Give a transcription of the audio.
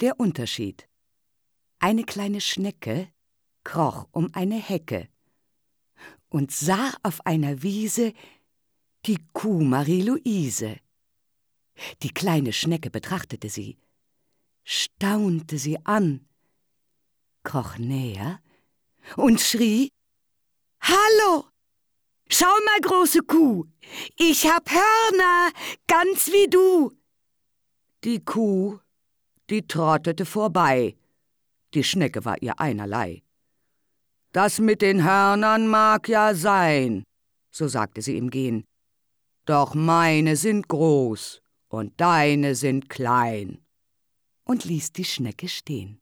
Der Unterschied. Eine kleine Schnecke kroch um eine Hecke und sah auf einer Wiese die Kuh Marie-Luise. Die kleine Schnecke betrachtete sie, staunte sie an, kroch näher und schrie: »Hallo! Schau mal, große Kuh, ich hab Hörner, ganz wie du!« Die Kuh, die trottete vorbei, die Schnecke war ihr einerlei. »Das mit den Hörnern mag ja sein«, so sagte sie im Gehen, »doch meine sind groß und deine sind klein«, und ließ die Schnecke stehen.